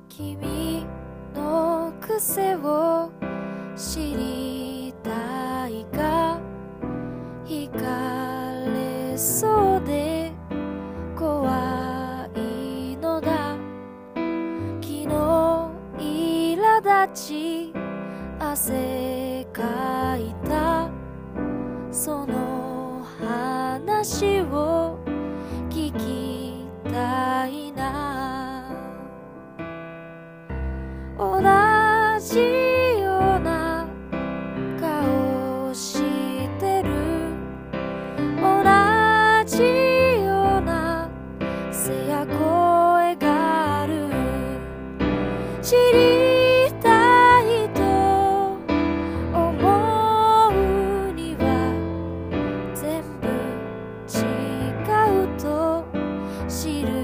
君の癖を知りたいが惹かれそうで怖いのだ。昨日苛立ち汗かいたその話を聞きたいな。同じような顔してる同じような背や声がある。知りたいと思うには全部違うと知る